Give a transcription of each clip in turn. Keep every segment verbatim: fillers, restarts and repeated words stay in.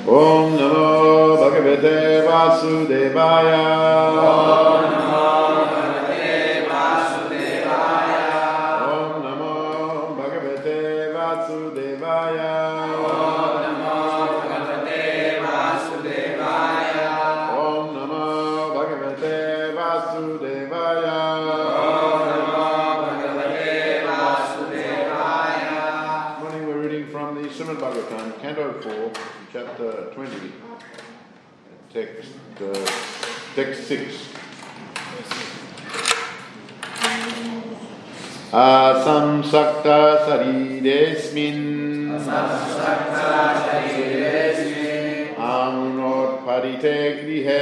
Om Namo Bhagavate Vasudevaya. Om Namo Bhagavate Vasudevaya. Om Namo Bhagavate Vasudevaya. Om Namo Bhagavate Vasudevaya. Om Namo Bhagavate Vasudevaya. Om Namo Bhagavate Vasudevaya. This morning we're reading from the Srimad Bhagavatam, Canto four, Chapter twenty, text, uh, text six. Asamsakta saridesmin amunot parite grihe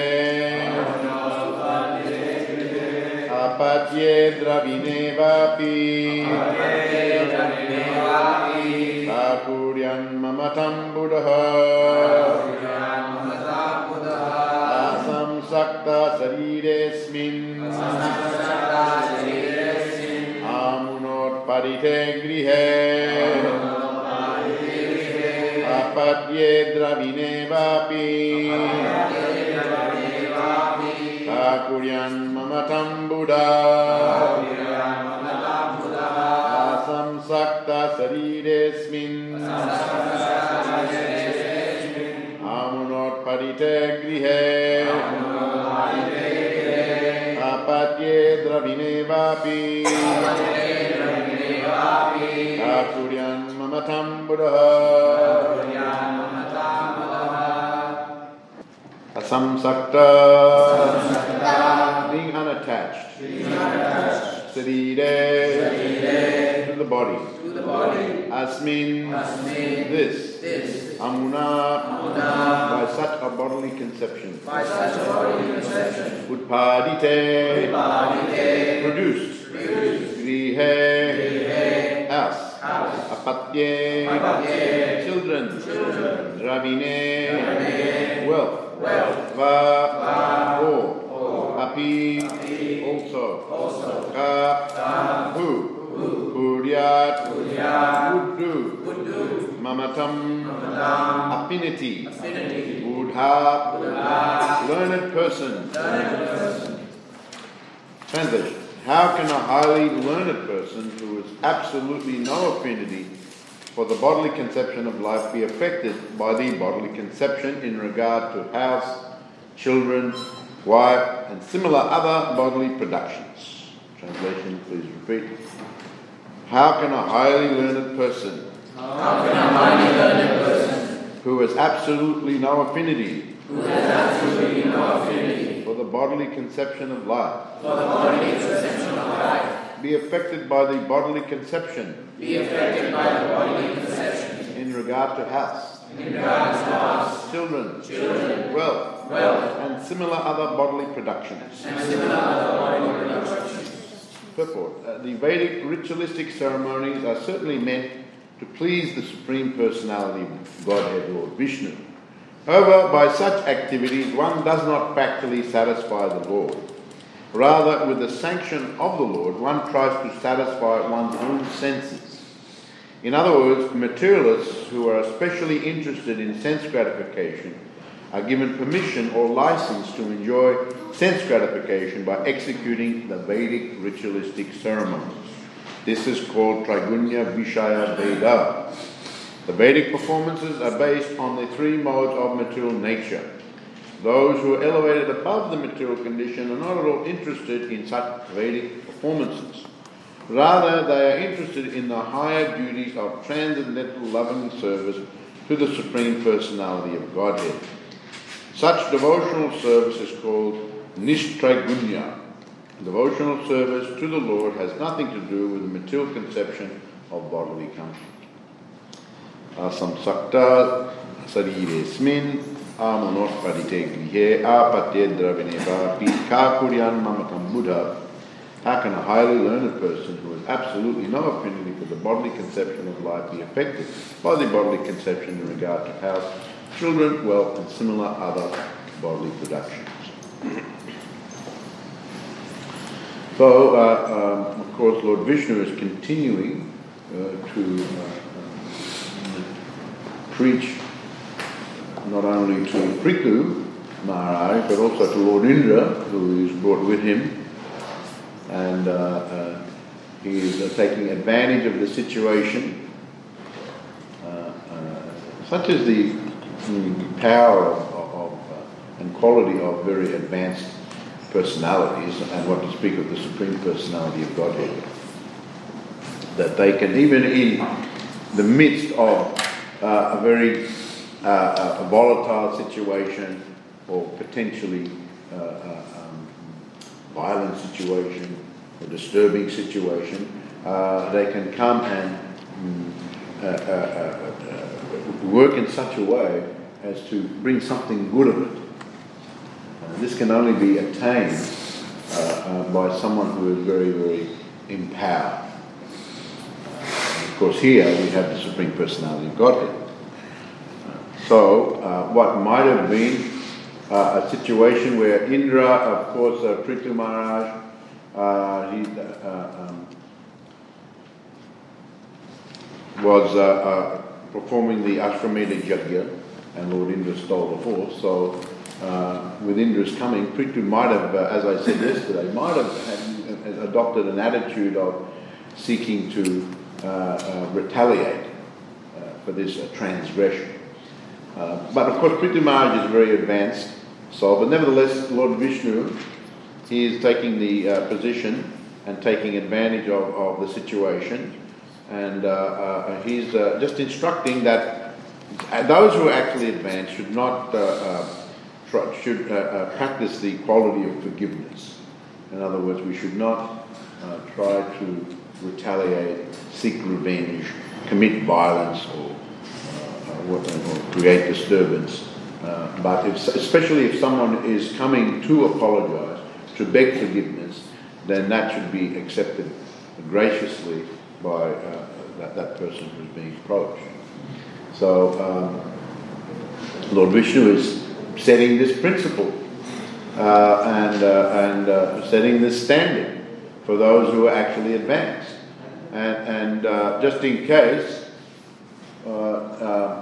apatye dravine vapi Kakuryan mamatam buddha Asam sakta saridesmin Amunot parite grihe Apatye dravine vapi Kakuryan mamatam buddha Asam sakta saridesmin Amunot parite grihe Apatye dravine vapi Kakuryan mamatam buddha Asam sakta, being unattached, sarire, to the body, asmin, this, amuna, by such a bodily conception, utpadite, produced, grihe, house, apatye, children, dravine, wealth, va, or, api, also, ka, who, Puryat, would do, mamatam, affinity, buddha, learned person. Translation. How can a highly learned person who has absolutely no affinity for the bodily conception of life be affected by the bodily conception in regard to house, children, wife, and similar other bodily productions? Translation, please repeat. How can a highly learned person, How can a highly learned person who has absolutely no affinity, who has absolutely no affinity for the bodily conception of life, for the bodily conception of life, be affected by the bodily conception, be affected by the bodily conception in regard to house, in regard to house, children, children, wealth, wealth, and similar other bodily productions, and similar other bodily productions. Purport. Uh, the Vedic ritualistic ceremonies are certainly meant to please the Supreme Personality of Godhead, Lord Vishnu. However, by such activities, one does not practically satisfy the Lord. Rather, with the sanction of the Lord, one tries to satisfy one's own senses. In other words, materialists who are especially interested in sense gratification are given permission or license to enjoy sense gratification by executing the Vedic ritualistic ceremonies. This is called Trigunya Vishaya Veda. The Vedic performances are based on the three modes of material nature. Those who are elevated above the material condition are not at all interested in such Vedic performances. Rather, they are interested in the higher duties of transcendental loving service to the Supreme Personality of Godhead. Such devotional service is called Nishtraigunya. Devotional service to the Lord has nothing to do with the material conception of bodily comfort. Asamsakta sariresmin amonot parite grihe apatye dravine vapi kakuryan mamatam buddha. How can a highly learned person who has absolutely no affinity for the bodily conception of life be affected by the bodily conception in regard to house, children, wealth, and similar other bodily productions? So, uh, um, of course, Lord Vishnu is continuing uh, to uh, uh, preach not only to Prithu Maharaj, but also to Lord Indra, who is brought with him. And uh, uh, he is uh, taking advantage of the situation. Uh, uh, such is the mm, power of, of uh, and quality of very advanced personalities, and what to speak of the Supreme Personality of Godhead, that they can, even in the midst of uh, a very uh, a volatile situation, or potentially uh, uh, um, violent situation, or disturbing situation, uh, they can come and um, uh, uh, uh, uh, work in such a way as to bring something good of it. Uh, this can only be attained uh, uh, by someone who is very, very empowered. Uh, of course, here we have the Supreme Personality of Godhead. Uh, so, uh, what might have been uh, a situation where Indra, of course, uh, Prithu Maharaj, uh, he uh, um, was uh, uh, performing the Ashwamedha Yajna, and Lord Indra stole the horse. So, uh, with Indra's coming, Prithu might have, uh, as I said yesterday, might have had, uh, adopted an attitude of seeking to uh, uh, retaliate uh, for this uh, transgression. Uh, but of course, Prithu Maharaj is very advanced soul, but nevertheless, Lord Vishnu, he is taking the uh, position and taking advantage of, of the situation, and uh, uh, he's uh, just instructing that those who are actually advanced should not uh, uh, try, should uh, uh, practice the quality of forgiveness. In other words, we should not uh, try to retaliate, seek revenge, commit violence, or, uh, or, or create disturbance. Uh, but if, especially if someone is coming to apologise, to beg forgiveness, then that should be accepted graciously by uh, that, that person who's being approached. So um, Lord Vishnu is setting this principle uh, and uh, and uh, setting this standard for those who are actually advanced. And, and uh, just in case, uh, uh,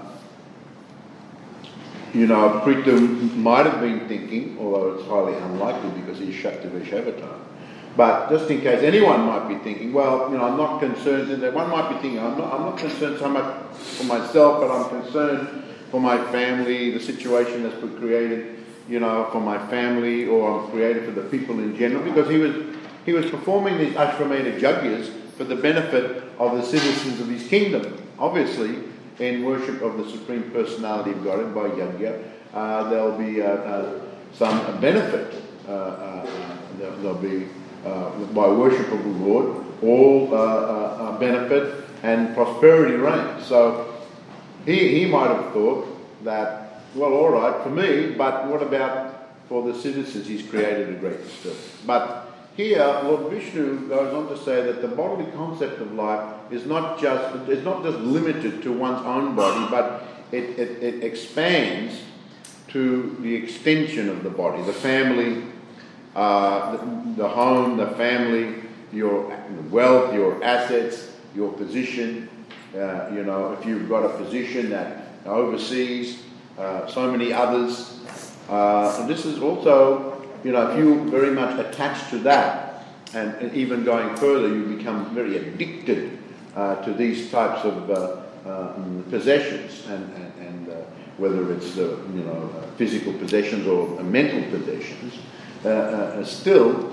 you know, Prithu might have been thinking, although it's highly unlikely because he's Shakti Vaishavatar, but just in case anyone might be thinking, well, you know, I'm not concerned, that one might be thinking, I'm not, I'm not concerned so much for myself, but I'm concerned for my family, the situation that's been created, you know, for my family, or I'm created for the people in general, because he was he was performing these Ashwamedha Yajnas for the benefit of the citizens of his kingdom. Obviously, in worship of the Supreme Personality of Godhead by Yajna, uh, there'll be uh, uh, some benefit. Uh, uh, there'll, there'll be, uh, by worship of the Lord, all uh, uh, benefit and prosperity reigns. So he, he might have thought that, well, all right, for me, but what about for the citizens? He's created a great disturbance. But here, Lord Vishnu goes on to say that the bodily concept of life is not just is not just limited to one's own body, but it, it, it expands to the extension of the body, the family, uh, the, the home, the family, your wealth, your assets, your position. Uh, you know, if you've got a position that oversees uh, so many others, uh, and this is also. You know, if you're very much attached to that, and, and even going further, you become very addicted uh, to these types of uh, uh, possessions, and, and, and uh, whether it's uh, you know uh, physical possessions or uh, mental possessions. Uh, uh, still,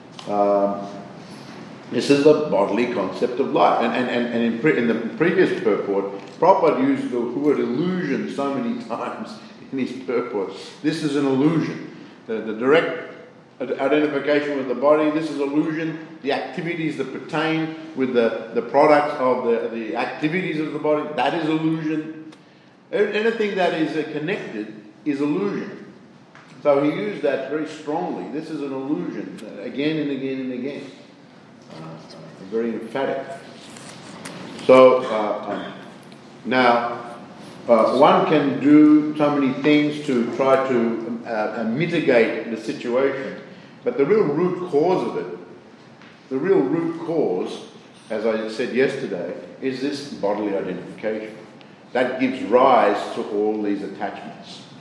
um, this is the bodily concept of life, and and and, and in, pre- in the previous purport, Prabhupada used the word illusion so many times in his purport. This is an illusion. The, the direct identification with the body, this is illusion. The activities that pertain with the, the products of the, the activities of the body, that is illusion. Anything that is uh, connected is illusion. So he used that very strongly. This is an illusion, uh, again and again and again. Uh, uh, very emphatic. So, uh, um, now, Uh, one can do so many things to try to uh, mitigate the situation, but the real root cause of it, the real root cause, as I said yesterday, is this bodily identification. That gives rise to all these attachments.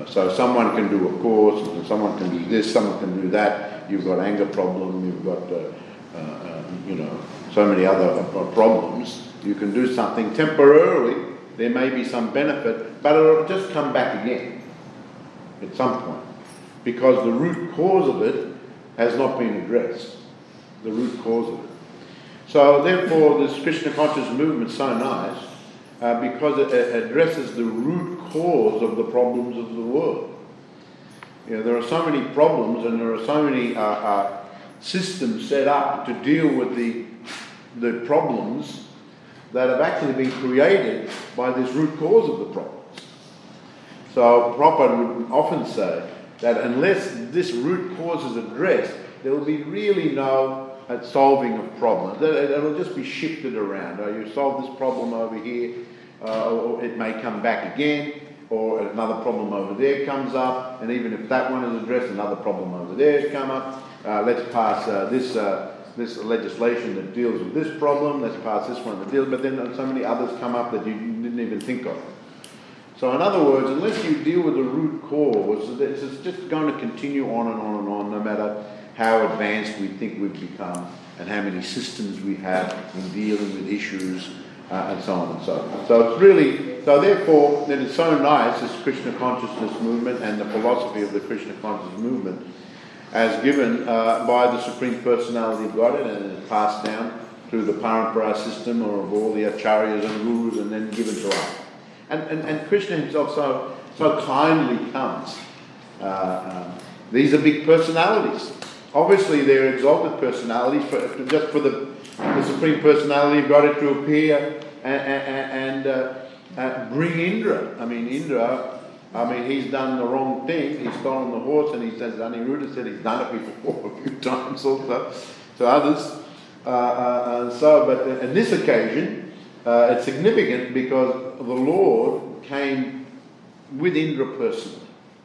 Uh, so someone can do a course, and someone can do this, someone can do that. You've got anger problem, you've got, uh, uh, uh, you know, so many other uh, problems. You can do something temporarily. There may be some benefit, but it'll just come back again at some point, because the root cause of it has not been addressed. The root cause of it. So therefore, this Krishna conscious movement is so nice uh, because it, it addresses the root cause of the problems of the world. You know, there are so many problems, and there are so many uh, uh, systems set up to deal with the the problems that have actually been created by this root cause of the problems. So Prabhupada would often say that unless this root cause is addressed, there will be really no uh, solving of problems. It, it'll just be shifted around. Oh, you solve this problem over here, uh, or it may come back again, or another problem over there comes up, and even if that one is addressed, another problem over there has come up. Uh, let's pass uh, this uh, this legislation that deals with this problem, let's pass this one that deals, but then so many others come up that you didn't even think of. So in other words, unless you deal with the root cause, it's just going to continue on and on and on, no matter how advanced we think we've become and how many systems we have in dealing with issues uh, and so on and so forth. So it's really, so therefore, it is so nice, this Krishna consciousness movement and the philosophy of the Krishna consciousness movement as given uh, by the Supreme Personality of Godhead, and is passed down through the Parampara system or of all the acharyas and gurus, and then given to us. And, and, and Krishna himself so, so kindly comes. Uh, um, these are big personalities. Obviously, they're exalted personalities, for, for just for the, the Supreme Personality of Godhead to appear and, and, and uh, uh, bring Indra. I mean, Indra, I mean, he's done the wrong thing. He's stolen the horse, and he says, Aniruddha said he's done it before a few times also to others. Uh, uh, and so, but on this occasion, uh, it's significant because the Lord came with Indra personally.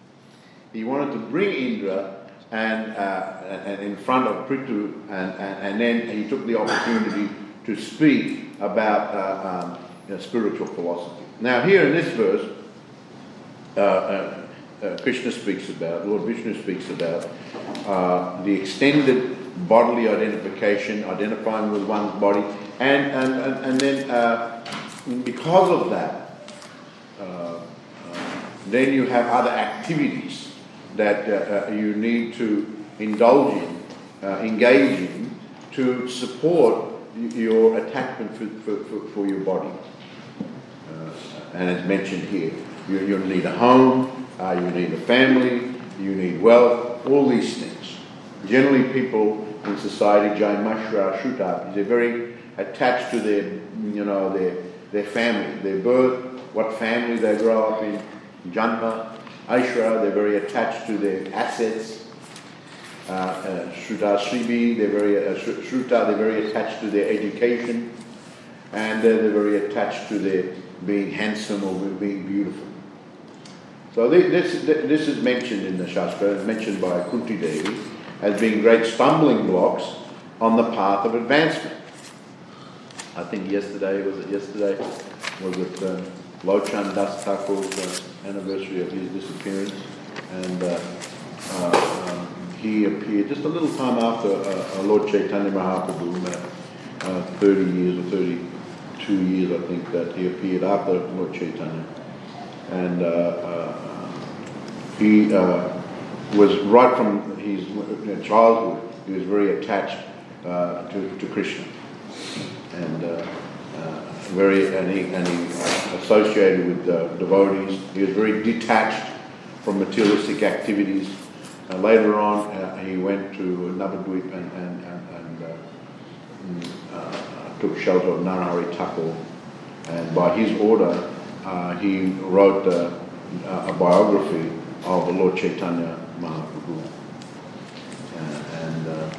He wanted to bring Indra and, uh, and in front of Prithu, and, and, and then he took the opportunity to speak about uh, um, you know, spiritual philosophy. Now, here in this verse, uh, uh, uh, Krishna speaks about, Lord Vishnu speaks about uh, the extended bodily identification, identifying with one's body, and and and, and then uh, because of that, uh, uh, then you have other activities that uh, uh, you need to indulge in, uh, engage in, to support your attachment for, for, for, for your body. Uh, and as mentioned here, you, you need a home, uh, you need a family, you need wealth, all these things. Generally people in society, Jai Mashra Shuta, they're very attached to their, you know, their their family, their birth, what family they grow up in, Janma, Aishra, they're very attached to their assets. Uh, uh, Shruta Sribi, they're very uh, Shruta, they're very attached to their education, and uh, they're very attached to their being handsome or being beautiful. So this this is mentioned in the Shastra, it's mentioned by Kunti Devi as being great stumbling blocks on the path of advancement. I think yesterday, was it yesterday, was it uh, Lochan Das Thakur's uh, anniversary of his disappearance, and uh, uh, um, he appeared just a little time after uh, Lord Chaitanya Mahaprabhu, uh, uh, thirty years or thirty-two years I think that he appeared after Lord Chaitanya, and uh, uh, he uh, was right from his childhood, he was very attached uh, to, to Krishna. And uh, uh, very, and he, and he associated with uh, devotees. He was very detached from materialistic activities. Uh, later on, uh, he went to Navadvip and, and, and, and uh, uh, took shelter of Narahari Thakur. And by his order, uh, he wrote uh, a biography of Lord Chaitanya Mahaprabhu. Uh, and, uh,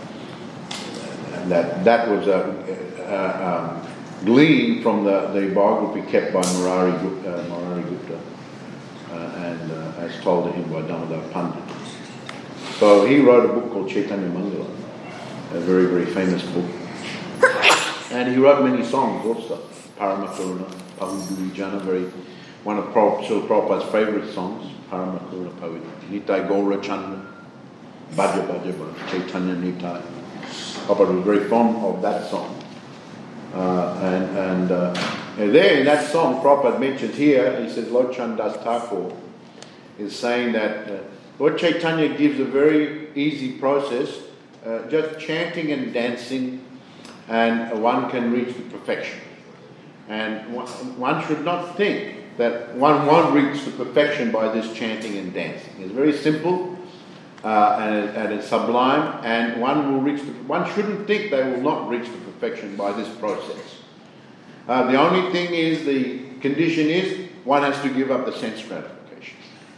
and that that was a Uh, um, gleaned from the, the biography kept by Murari Gupta, uh, Murari Gupta uh, and uh, as told to him by Damodar Pandit. So he wrote a book called Chaitanya Mangala, a very, very famous book. And he wrote many songs also. Paramakaruna, Pahuduri Jana, very one of Srila Prabhupada's favourite songs, Paramakula Pavitra, Nitai Gaura Chandra, Bhaja Bhaja Bhaja, Chaitanya Nitai. Prabhupada was very fond of that song. Uh, and and, uh, and there in that song, Prabhupada mentions here, he says, Lord Chandas Thakur is saying that uh, Lord Chaitanya gives a very easy process, uh, just chanting and dancing, and one can reach the perfection. And one, one should not think that one won't reach the perfection by this chanting and dancing. It's very simple. Uh, and, it, and it's sublime, and one will reach. The, one shouldn't think they will not reach the perfection by this process. Uh, the only thing is, the condition is one has to give up the sense gratification.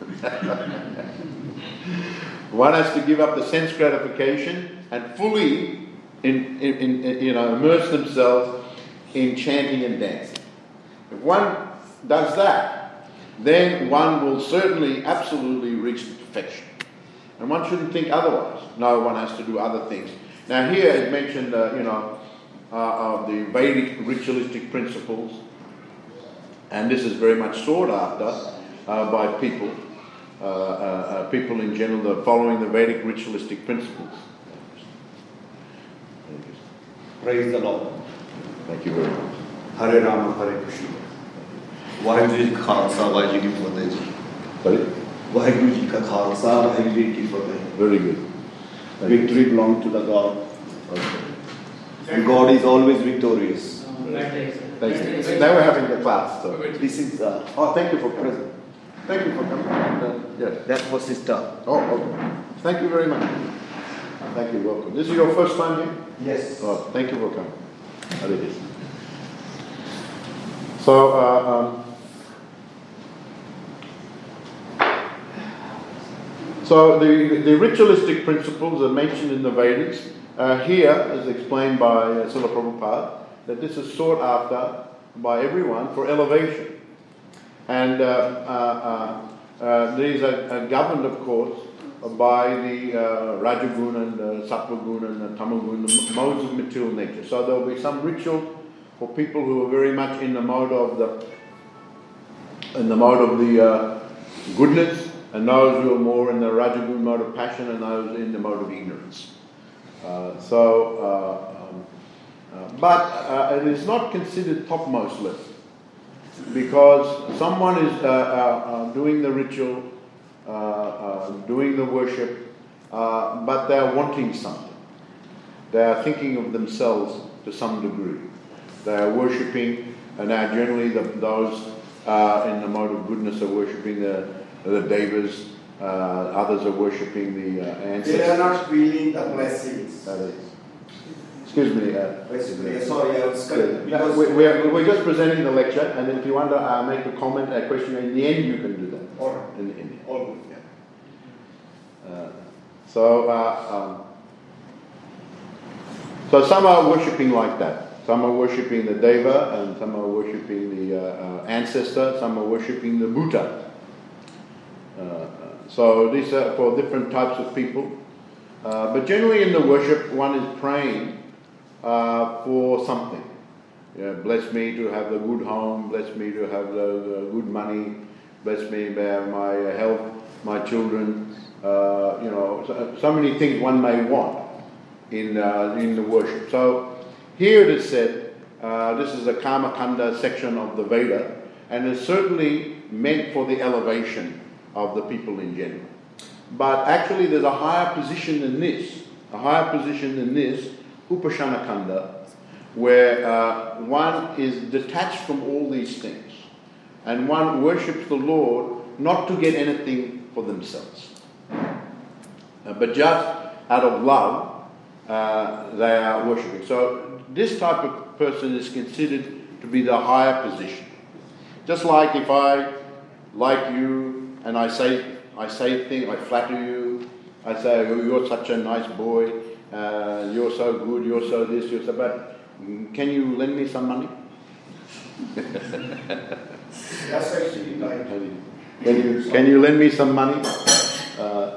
One has to give up the sense gratification and fully, in, in, in, you know, immerse themselves in chanting and dancing. If one does that, then one will certainly, absolutely reach the perfection. And one shouldn't think otherwise. No, one has to do other things. Now here it mentioned, uh, you know, uh, of the Vedic ritualistic principles, and this is very much sought after uh, by people, uh, uh, uh, people in general, that are following the Vedic ritualistic principles. Praise the Lord. Thank you very much. Hare Rama, Hare Krishna. Vaheguru Ji Ka Khalsa, Vaheguru Ji Ki Fateh. Sorry? Vaheguru Ji Ka Khalsa, Vaheguru Ji Ki Fateh. Very good. Victory belongs to the God. Okay. And God is always victorious. Thank you. Now we're having the class. So. This is. Uh, Oh, thank you for present. Thank you for coming. Uh, yes. that was sister. Oh, okay. Thank you very much. Thank you. Welcome. This is your first time here? Yes. Oh, thank you for coming. That it is. So, uh, um, so the, the ritualistic principles are mentioned in the Vedics. Uh, here, as explained by uh, Srila Prabhupada, that this is sought after by everyone for elevation. And uh, uh, uh, uh, these are, are governed, of course, by the uh, Rajaguna and the Sattva-guna and the Tama-guna, the modes of material nature. So there will be some ritual for people who are very much in the mode of the in the mode of the uh, goodness, and those who are more in the Rajaguna mode of passion, and those in the mode of ignorance. Uh, so, uh, um, uh, but uh, it is not considered topmost level, because someone is uh, uh, uh, doing the ritual, uh, uh, doing the worship, uh, but they are wanting something. They are thinking of themselves to some degree. They are worshipping, and now generally the, those uh, in the mode of goodness are worshipping the, the devas, uh, others are worshipping the uh, ancestors. They are not feeling the blessings. That is. Excuse me. Uh, Basically, sorry, I was good. No, we, we're, we're just presenting the lecture, and then if you want to uh, make a comment, a question, in the end you can do that. All right. In the end. All good. Yeah. Uh, so, uh, um, so some are worshipping like that. Some are worshipping the Deva, and some are worshipping the uh, uh, ancestor, some are worshipping the Buddha. Uh, so these are for different types of people. Uh, but generally in the worship, one is praying uh, for something. Yeah, bless me to have the good home, bless me to have the, the good money, bless me to have my health, my children. Uh, you know, so, so many things one may want in uh, in the worship. So here it is said, uh, this is a Kama Kanda section of the Veda, and it's certainly meant for the elevation of the people in general. But actually there's a higher position than this, a higher position than this, Upasana Kanda, where uh, one is detached from all these things, and one worships the Lord not to get anything for themselves, uh, but just out of love, uh, they are worshipping. So this type of person is considered to be the higher position. Just like if I like you and I say I say things, I flatter you, I say, oh, you're such a nice boy, uh, you're so good, you're so this, you're so bad. Can you lend me some money? That's actually right. Can you, can you lend me some money? Uh,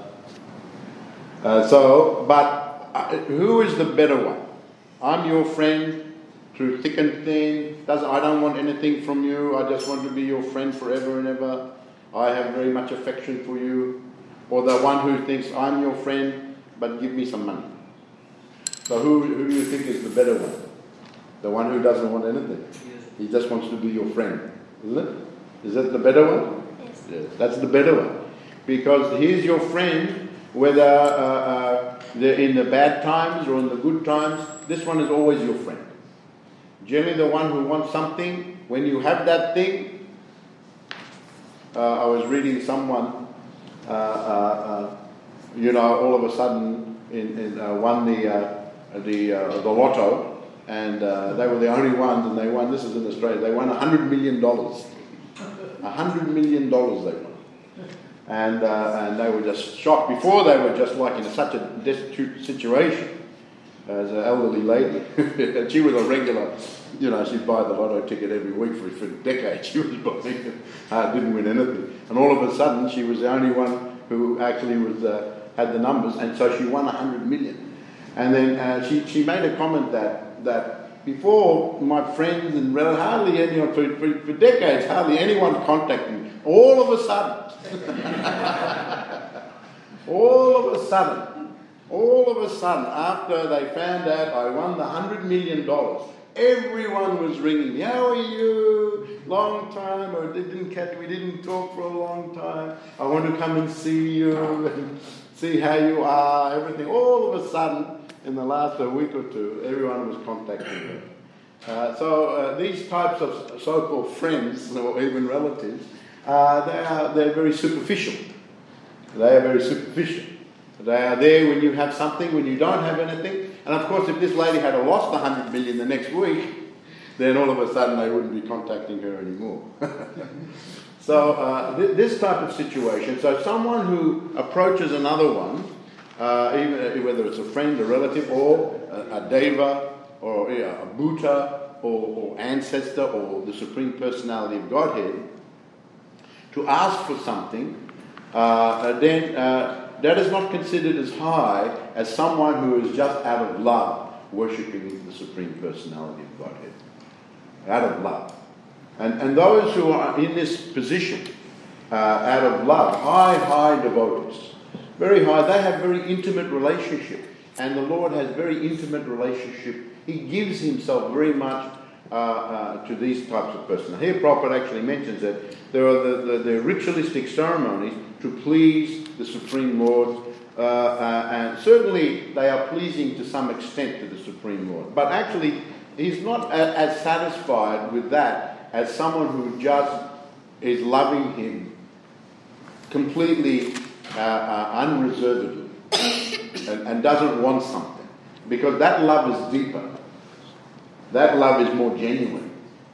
uh, so, but uh, who is the better one? I'm your friend, through thick and thin. Doesn't, I don't want anything from you. I just want to be your friend forever and ever. I have very much affection for you. Or the one who thinks, I'm your friend, but give me some money. So who, who do you think is the better one? The one who doesn't want anything. He just wants to be your friend. Isn't it? Is that the better one? Yes. Yes, that's the better one. Because he's your friend, whether uh, uh, they're in the bad times or in the good times, this one is always your friend. Generally the one who wants something, when you have that thing, uh, I was reading someone, uh, uh, uh, you know, all of a sudden in, in, uh, won the, uh, the, uh, the lotto, and uh, they were the only ones, and they won, this is in Australia, they won one hundred million dollars. one hundred million dollars they won. And, uh, and they were just shocked. Before they were just like in such a destitute situation as an elderly lady. And she was a regular, you know, she'd buy the lotto ticket every week for, for decades. She was buying it, uh, didn't win anything. And all of a sudden she was the only one who actually was uh, had the numbers, and so she won one hundred million. And then uh, she, she made a comment that, that before, my friends and relatives, hardly anyone, for, for, for decades, hardly anyone contacted me. All of a sudden, all of a sudden, all of a sudden, after they found out I won the hundred million dollars, everyone was ringing me. How are you? Long time. Or didn't catch. We didn't talk for a long time. I want to come and see you and see how you are. Everything. All of a sudden, in the last a week or two, everyone was contacting me. Uh, so uh, these types of so-called friends or even relatives, uh, they are they're very superficial. They are very superficial. They are there when you have something, when you don't have anything. And of course, if this lady had lost one hundred million the next week, then all of a sudden they wouldn't be contacting her anymore. So uh, th- this type of situation, so someone who approaches another one, uh, even whether it's a friend, a relative, or a, a deva, or yeah, a Buddha, or, or ancestor, or the Supreme Personality of Godhead, to ask for something, uh, then uh, that is not considered as high as someone who is just out of love worshipping the Supreme Personality of Godhead. Out of love. And, and those who are in this position, uh, out of love, high, high devotees, very high, they have very intimate relationship. And the Lord has very intimate relationship. He gives himself very much uh, uh, to these types of persons. Here Prabhupada actually mentions that there are the, the, the ritualistic ceremonies to please the Supreme Lord, uh, uh, and certainly they are pleasing to some extent to the Supreme Lord. But actually, he's not a, as satisfied with that as someone who just is loving him completely, uh, uh, unreservedly, and, and doesn't want something. Because that love is deeper. That love is more genuine.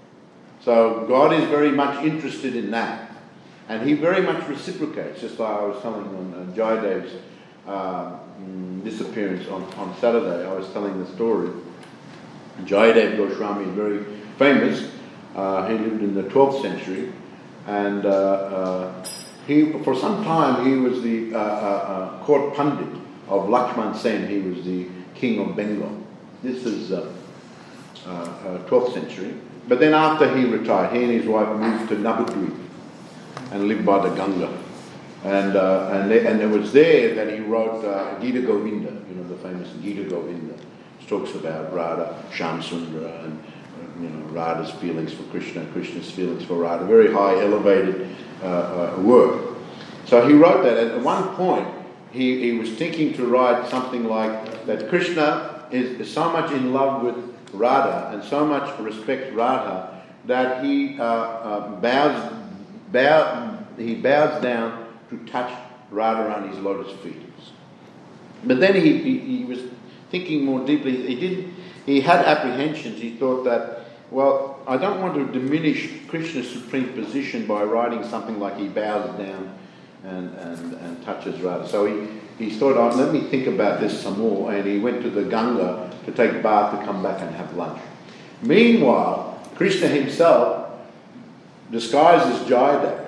So God is very much interested in that. And he very much reciprocates, just like I was telling on uh, Jayadev's uh, mm, disappearance on, on Saturday. I was telling the story. Jayadev Goswami is very famous. Uh, he lived in the twelfth century. And uh, uh, he, for some time he was the uh, uh, uh, court pundit of Lakshman Sen. He was the king of Bengal. This is uh, uh, uh, twelfth century. But then after he retired, he and his wife moved to Navadvip and lived by the Ganga. And uh, and, they, and it was there that he wrote uh, Gita Govinda, you know, the famous Gita Govinda, which talks about Radha, Shamsundara, and uh, you know, Radha's feelings for Krishna, Krishna's feelings for Radha. Very high, elevated uh, uh, work. So he wrote that. At one point, he, he was thinking to write something like that Krishna is, is so much in love with Radha and so much respects Radha that he uh, uh, bows Bow, he bows down to touch Radharani's lotus feet. But then he, he, he was thinking more deeply. He didn't. He had apprehensions. He thought that, well, I don't want to diminish Krishna's supreme position by writing something like he bows down and, and, and touches Radha. So he, he thought, oh, let me think about this some more. And he went to the Ganga to take bath, to come back and have lunch. Meanwhile, Krishna himself, disguised as Jayadev,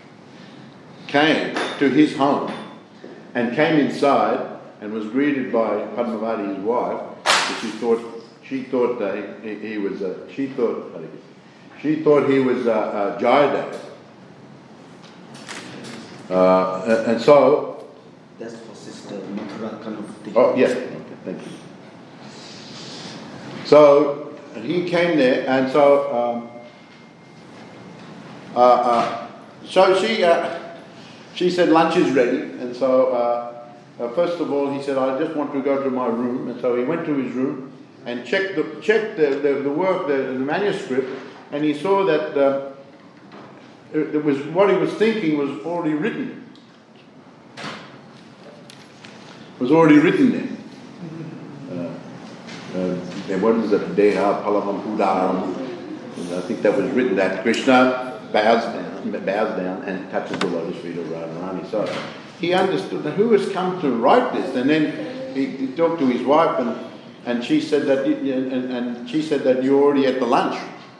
came to his home and came inside and was greeted by Padmavati, his wife, which he thought she thought uh, he, he was. Uh, she thought. She thought he was uh, uh, Jayadeva. Uh, and so. That's for Sister Mathura kind of thing. Oh yeah. Okay, thank you. So he came there, and so. Um, uh, uh, so she. Uh, She said, lunch is ready. And so, uh, uh, first of all, he said, I just want to go to my room. And so he went to his room and checked the checked the, the, the work, the, the manuscript, and he saw that uh, it was what he was thinking was already written. It was already written there. Uh, uh, what is it? Deha Palavam Udaram. I think that was written that Krishna bows down. bows down and touches the lotus feet of Radharani. So he understood that who has come to write this, and then he, he talked to his wife, and and she said that and, and she said that you're already at the lunch.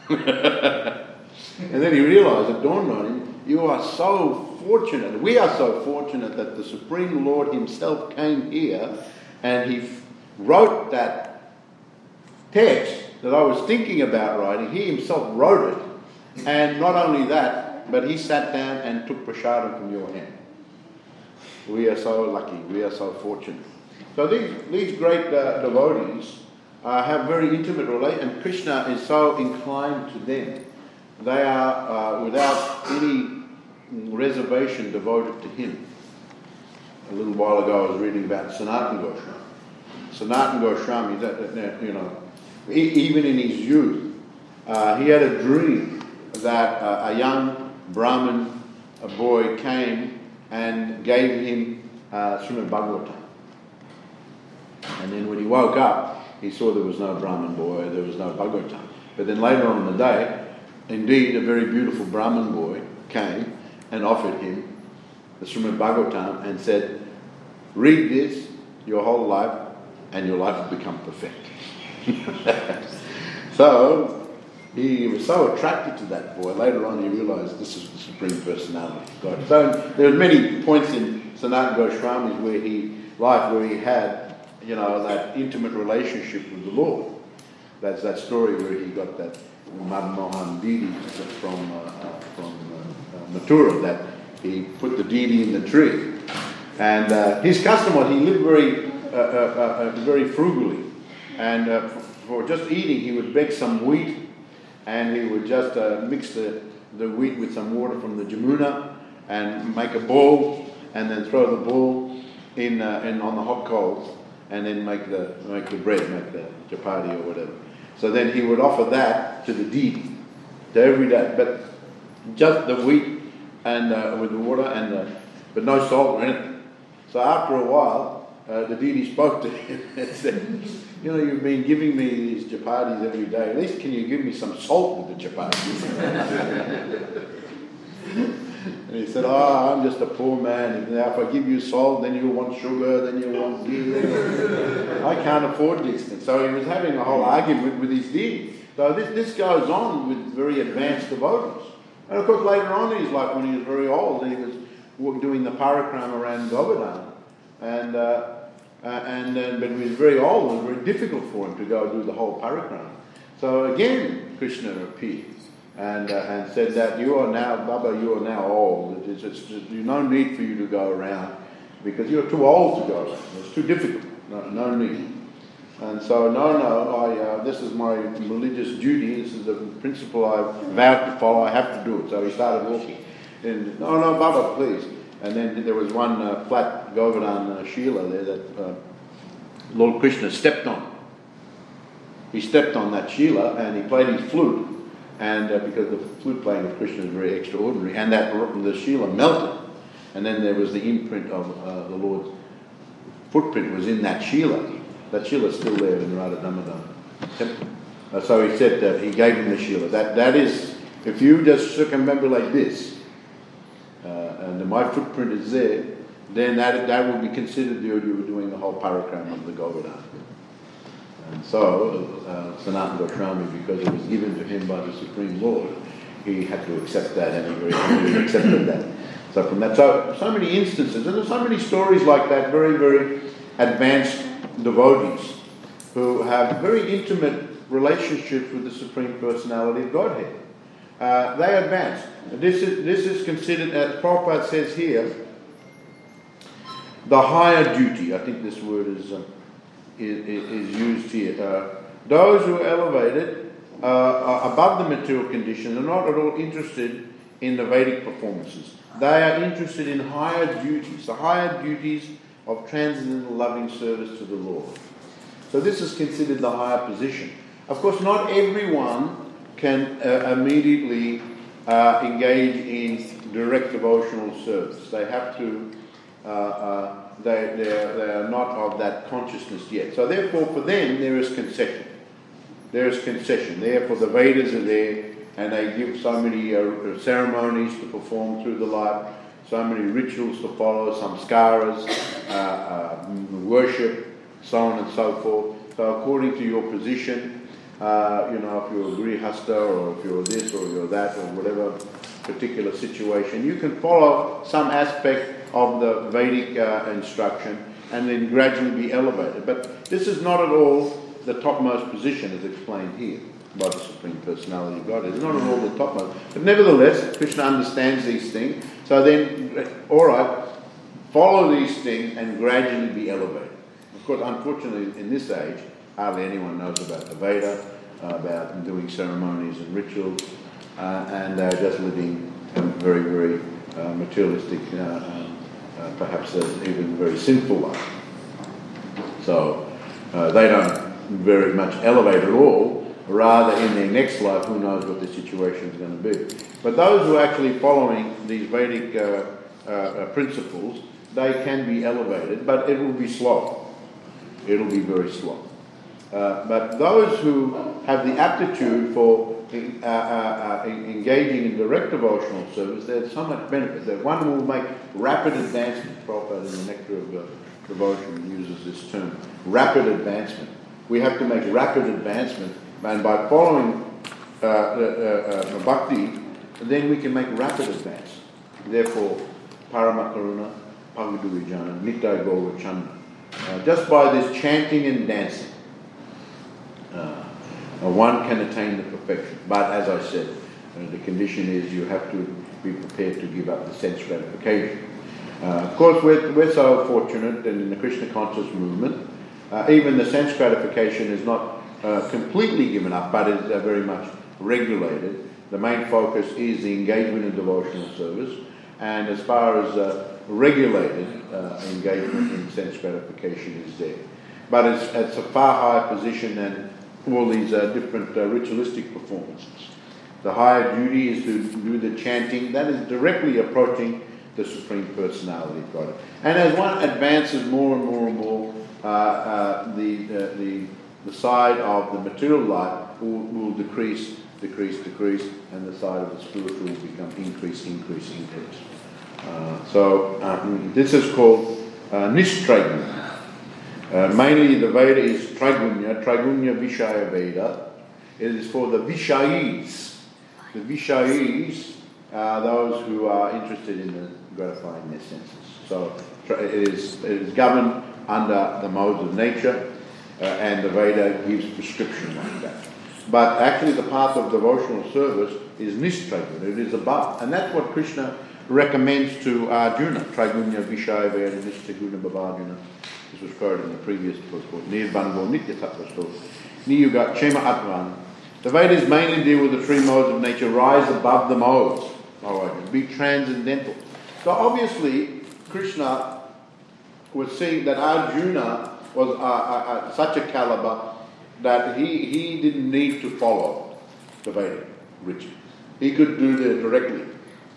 And then he realized, it dawned on him, you are so fortunate. We are so fortunate that the Supreme Lord Himself came here, and He wrote that text that I was thinking about writing. He Himself wrote it, and not only that, but He sat down and took prasadam from your hand. We are so lucky. We are so fortunate. So these these great uh, devotees uh, have very intimate relation, and Krishna is so inclined to them. They are uh, without any reservation devoted to Him. A little while ago, I was reading about Sanatana Goswami. Sanatana Goswami, that, that, you know, even in his youth, uh, he had a dream that uh, a young Brahmin, a boy, came and gave him uh, Srimad Bhagavatam. And then when he woke up, he saw there was no Brahmin boy, there was no Bhagavatam. But then later on in the day, indeed, a very beautiful Brahmin boy came and offered him the Srimad Bhagavatam and said, read this your whole life and your life will become perfect. So, he was so attracted to that boy. Later on, he realized this is the Supreme Personality of God. So there were many points in Sanatana Goswami's where he life where he had, you know, that intimate relationship with the Lord. That's that story where he got that Madan Mohan deity from uh, from uh, Mathura, that he put the deity in the tree. And uh, his custom was he lived very uh, uh, uh, very frugally, and uh, for just eating he would beg some wheat. And he would just uh, mix the, the wheat with some water from the Jamuna and make a ball, and then throw the ball in, uh, in on the hot coals, and then make the make the bread, make the chapati or whatever. So then he would offer that to the deity, to every day, but just the wheat and uh, with the water and the, but no salt or anything. So after a while, uh, the deity spoke to him and said, you know, you've been giving me these chapatis every day. At least can you give me some salt with the chapatis? And he said, oh, I'm just a poor man. And now if I give you salt, then you want sugar, then you want ghee. I can't afford these things. So he was having a whole argument with his deity. So this, this goes on with very advanced devotees. And of course later on in his life, when he was very old, he was doing the parikrama around Govardhan. And... Uh, Uh, and uh, but he was very old, and it was very difficult for him to go do the whole parikrama. So again, Krishna appeared and uh, and said that you are now, Baba, you are now old. It's, it's, it's no need for you to go around because you're too old to go around. It's too difficult. No, no need. And so, no, no, I uh, this is my religious duty. This is the principle I've vowed to follow. I have to do it. So he started walking. And no, no, Baba, please. And then there was one uh, flat Govardhan uh, Shila there that uh, Lord Krishna stepped on. He stepped on that Shila and he played his flute. And uh, because the flute playing of Krishna is very extraordinary, and that the Shila melted. And then there was the imprint of uh, the Lord's footprint was in that Shila. That Shila is still there in Radha Damodar temple. Uh, so he said that he gave him the Shila. That, that is, if you just circumambulate this, Uh, and my footprint is there, then that that will be considered you were doing the whole parikrama of the Govardhan. And so, uh, Sanatana Goswami, because it was given to him by the Supreme Lord, he had to accept that, and he very humbly accepted that. So from that, so so many instances, and there's so many stories like that. Very very advanced devotees who have very intimate relationships with the Supreme Personality of Godhead. Uh, they advance. This is, this is considered, as Prabhupada says here, the higher duty. I think this word is, um, is, is used here. Uh, those who are elevated uh, are above the material condition are not at all interested in the Vedic performances. They are interested in higher duties, the higher duties of transcendental loving service to the Lord. So this is considered the higher position. Of course, not everyone can uh, immediately uh, engage in direct devotional service. They have to, uh, uh, they, they, are, they are not of that consciousness yet. So therefore, for them, there is concession. There is concession. Therefore, the Vedas are there, and they give so many uh, ceremonies to perform through the life, so many rituals to follow, samskaras, uh, uh, worship, so on and so forth. So according to your position, uh, you know, if you're a grihasta or if you're this or you're that or whatever particular situation, you can follow some aspect of the Vedic uh, instruction and then gradually be elevated. But this is not at all the topmost position as explained here by the Supreme Personality of God. It's not at all the topmost. But nevertheless, Krishna understands these things. So then, all right, follow these things and gradually be elevated. Of course, unfortunately, in this age, hardly anyone knows about the Veda, uh, about doing ceremonies and rituals, uh, and uh, just living a very, very uh, materialistic, uh, um, uh, perhaps uh, even very sinful life. So uh, they don't very much elevate at all. Rather, in their next life, who knows what the situation is going to be. But those who are actually following these Vedic uh, uh, principles, they can be elevated, but it will be slow. It will be very slow. Uh, but those who have the aptitude for uh, uh, uh, engaging in direct devotional service, there's so much benefit. That one will make rapid advancement. Prabhupada in the Nectar of uh, Devotion uses this term, rapid advancement. We have to make rapid advancement, and by following uh, uh, uh, bhakti, then we can make rapid advance. Therefore, Paramakaruna, Paguduvijana, Nitya Gaura Chanda. Uh, just by this chanting and dancing, uh, one can attain the perfection. But as I said, uh, the condition is you have to be prepared to give up the sense gratification. Uh, of course, we're, we're so fortunate in the Krishna conscious movement, uh, even the sense gratification is not uh, completely given up, but is uh, very much regulated. The main focus is the engagement in devotional service, and as far as uh, regulated uh, engagement in sense gratification is there. But it's, it's a far higher position than all these uh, different uh, ritualistic performances. The higher duty is to do the chanting. That is directly approaching the Supreme Personality of God. And as one advances more and more and more, uh, uh, the, uh, the, the side of the material life will, will decrease, decrease, decrease, and the side of the spiritual will become increase, increase, increase. Uh, so um, this is called uh, Nishtragunya. Uh, mainly the Veda is Tragunya, Tragunya Vishaya Veda. It is for the Vishayis. The Vishayis are those who are interested in the gratifying their senses. So it is, it is governed under the modes of nature, uh, and the Veda gives prescription like that. But actually the path of devotional service is Nishtragunya, it is above. And that's what Krishna recommends to Arjuna, Tragunya Vishaya Veda Nishtragunya Bhavajuna. This was quoted in the previous book called Nirbandho Nitya Tattva Stotra. Niyuga Chema Atman. The Vedas mainly deal with the three modes of nature, rise above the modes. Alright, be transcendental. So obviously, Krishna was seeing that Arjuna was uh, uh, uh, such a caliber that he, he didn't need to follow the Vedic ritual. He could do it directly.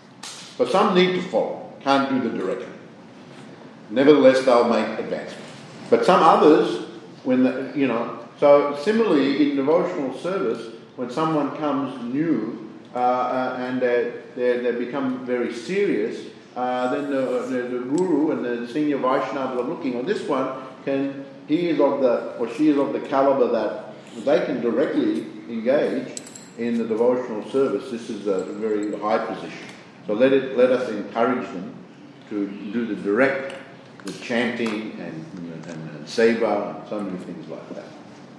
But some need to follow, can't do the directly. Nevertheless, they'll make advancement. But some others, when the, you know, so similarly in devotional service, when someone comes new uh, uh, and they, they they become very serious, uh, then the, the, the guru and the senior Vaishnavas are looking. Or this one can he is of the or she is of the caliber that they can directly engage in the devotional service. This is a very high position. So let it let us encourage them to do the direct, the chanting and and, and seva and so many things like that.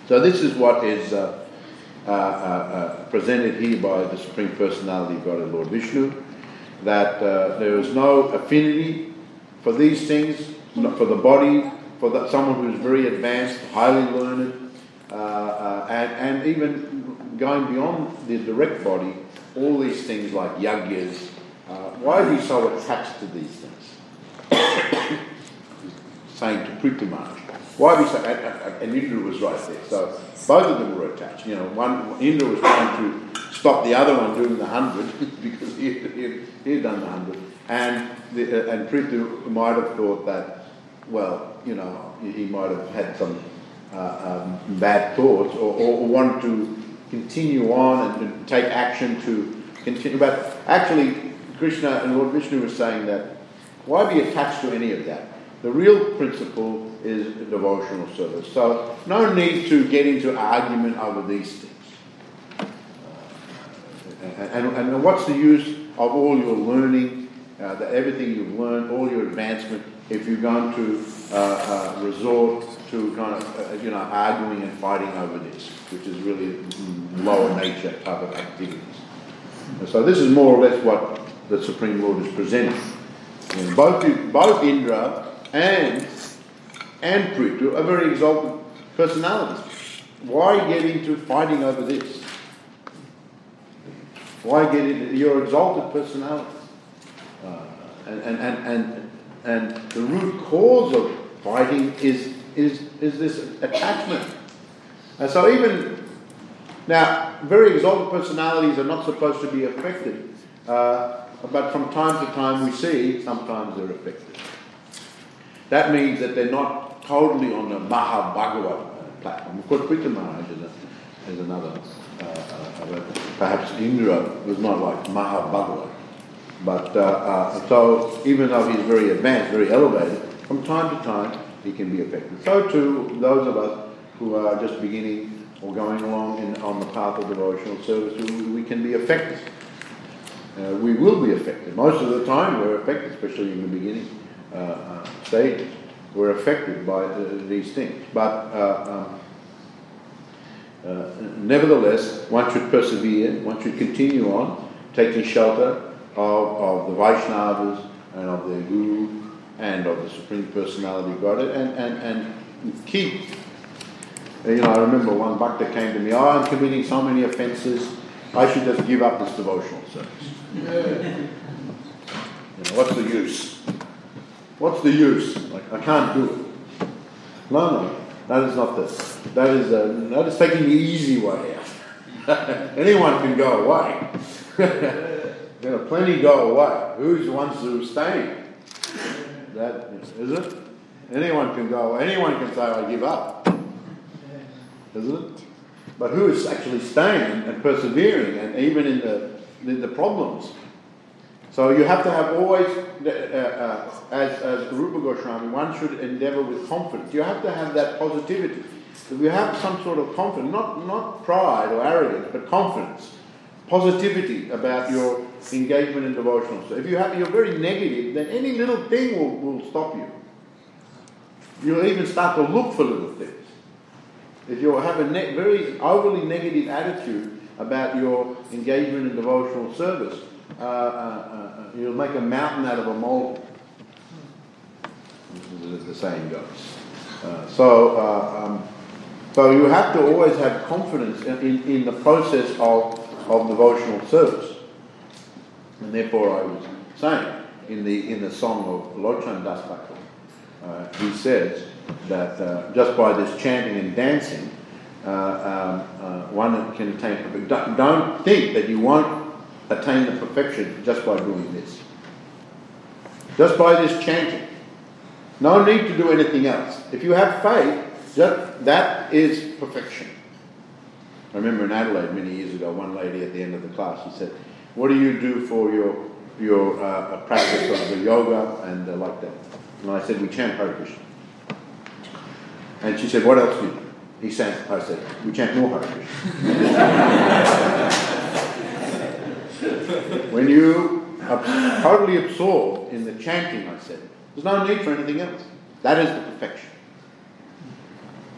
So this is what is uh, uh, uh, uh, presented here by the Supreme Personality of Godhead, Lord Vishnu, that uh, there is no affinity for these things, not for the body, for the, someone who is very advanced, highly learned, uh, uh, and, and even going beyond the direct body, all these things like yagyas. Uh, why is he so attached to these things? Saying to Prithu Maharaj. Why be so? And, and Indra was right there. So both of them were attached. You know, one Indra was trying to stop the other one doing the hundred because he he he had done the hundred, and the, uh, and Prithu might have thought that, well, you know, he, he might have had some uh, um, bad thoughts, or, or, or wanted to continue on and, and take action to continue. But actually, Krishna and Lord Vishnu were saying that why be attached to any of that? The real principle is devotional service. So no need to get into argument over these things. Uh, and, and, and what's the use of all your learning, uh, the, everything you've learned, all your advancement, if you're going to uh, uh, resort to kind of uh, you know arguing and fighting over this, which is really lower nature type of activities. And so this is more or less what the Supreme Lord is presenting. And both both Indra and and Prithu are very exalted personalities. Why get into fighting over this? Why get into your exalted personalities? Uh, and, and, and, and, and the root cause of fighting is is is this attachment. And so even now, very exalted personalities are not supposed to be affected, uh, but from time to time we see sometimes they're affected. That means that they're not totally on the Mahabhagavat platform. Of course, Prithu Maharaj is, a, is another. Uh, uh, perhaps Indra was not like Mahabhagavat. But uh, uh, so, even though he's very advanced, very elevated, from time to time he can be affected. So too, those of us who are just beginning or going along in, on the path of devotional service, we, we can be affected. Uh, we will be affected. Most of the time we're affected, especially in the beginning uh, uh, stages. We're affected by the, these things. But uh, um, uh, nevertheless, one should persevere, one should continue on, taking shelter of, of the Vaishnavas and of their Guru and of the Supreme Personality of Godhead, and, and, and keep. You know, I remember one bhakta came to me, oh, I'm committing so many offences, I should just give up this devotional service. Yeah. You know, what's the use? What's the use? Like, I can't do it. No, no, that is not this. That is, uh, that is taking the easy way out. Anyone can go away. You know, plenty go away. Who's the ones who are staying? That is it. Anyone can go. Anyone can say, I give up. Isn't it? But who is actually staying and persevering, and even in the in the problems? So you have to have always, uh, uh, as as Rupa Goswami, one should endeavour with confidence. You have to have that positivity. If you have some sort of confidence, not not pride or arrogance, but confidence, positivity about your engagement in devotional. So if you have, you're very negative, then any little thing will, will stop you. You'll even start to look for little things. If you have a ne- very overly negative attitude about your engagement in devotional service, uh, uh, uh, you'll make a mountain out of a molehill, as the saying goes. Uh, so, uh, um, so you have to always have confidence in, in, in the process of, of devotional service. And therefore, I was saying in the in the song of Lochan Das Thakur, uh, he says that uh, just by this chanting and dancing, uh, um, uh, one can attain perfection. Don't, don't think that you won't attain the perfection just by doing this. Just by this chanting. No need to do anything else. If you have faith, just, that is perfection. I remember in Adelaide many years ago, one lady at the end of the class, she said, what do you do for your your uh, practice of the yoga and uh, like that? And I said, we chant Hare Krishna. And she said, what else do you do? He said, I said, we chant more Hare Krishna. When you are totally absorbed in the chanting, I said, there's no need for anything else. That is the perfection.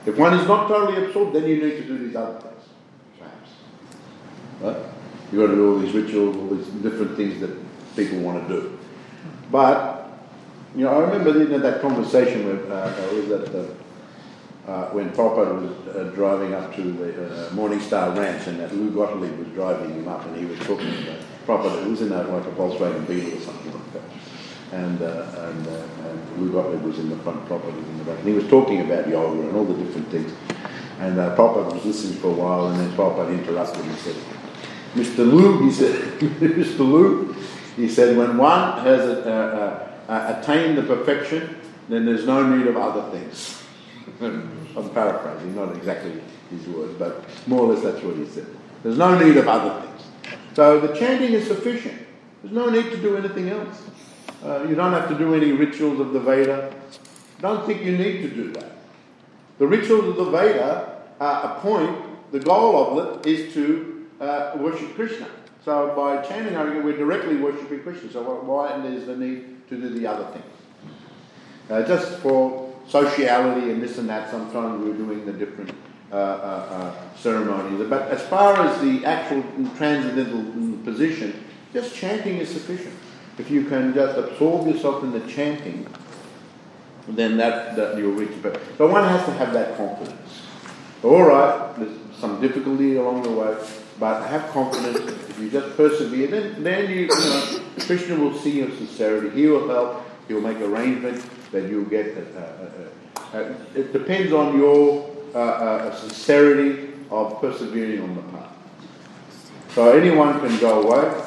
If one is not totally absorbed, then you need to do these other things, perhaps. Right? You've got to do all these rituals, all these different things that people want to do. But, you know, I remember in that conversation with, uh, was that the, uh, when Prabhupada was uh, driving up to the uh, Morning Star Ranch, and that Lou Gottlieb was driving him up, and he was talking about Prabhupada. It was in a, like a Volkswagen Beetle or something like that. And, uh, and, uh, and Lou Gottlieb was in the front, Prabhupada was in the back. And he was talking about yoga and all the different things. And uh, Prabhupada was listening for a while, and then Prabhupada interrupted and said, Mister Lou, he said, Mister Lou, he said, when one has a, uh, uh, attained the perfection, then there's no need of other things. I'm paraphrasing, not exactly his words, but more or less that's what he said. There's no need of other things. So the chanting is sufficient. There's no need to do anything else. Uh, you don't have to do any rituals of the Veda. Don't think you need to do that. The rituals of the Veda uh, a point, the goal of it is to uh, worship Krishna. So by chanting Hare, we're directly worshipping Krishna. So why is the need to do the other things? Uh, just for sociality and this and that, sometimes we're doing the different uh, uh, uh, ceremonies. But as far as the actual transcendental position, just chanting is sufficient. If you can just absorb yourself in the chanting, then that, that you'll reach it. So one has to have that confidence. All right, there's some difficulty along the way, but have confidence. If you just persevere, then, then you, you know, Krishna will see your sincerity. He will help. He will make arrangements that you'll get. Uh, uh, uh, it depends on your uh, uh, sincerity of persevering on the path. So anyone can go away.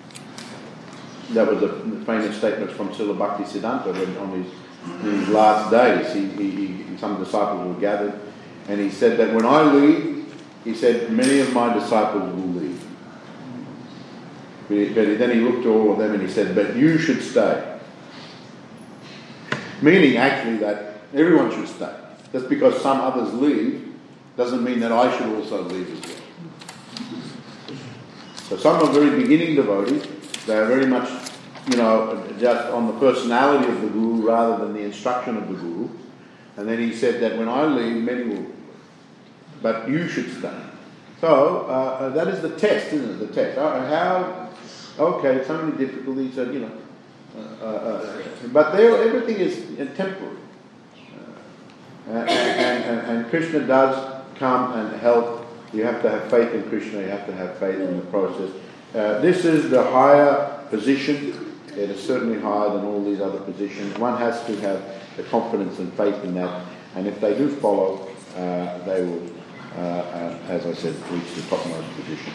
That was a famous statement from Srila Bhaktisiddhanta when on his, his last days, he, he, he, some disciples were gathered, and he said that when I leave, he said, many of my disciples will leave. But, he, but then he looked to all of them and he said, but you should stay. Meaning actually that everyone should stay. Just because some others leave doesn't mean that I should also leave as well. So some are very beginning devotees. They are very much, you know, just on the personality of the Guru rather than the instruction of the Guru. And then he said that when I leave, many will leave. But you should stay. So uh, that is the test, isn't it? The test. Uh, how, okay, so many difficulties, uh, you know. Uh, uh, but there, everything is temporary. Uh, and, and, and Krishna does come and help. You have to have faith in Krishna. You have to have faith in the process. Uh, this is the higher position. It is certainly higher than all these other positions. One has to have the confidence and faith in that. And if they do follow, uh, they will, uh, uh, as I said, reach the topmost position.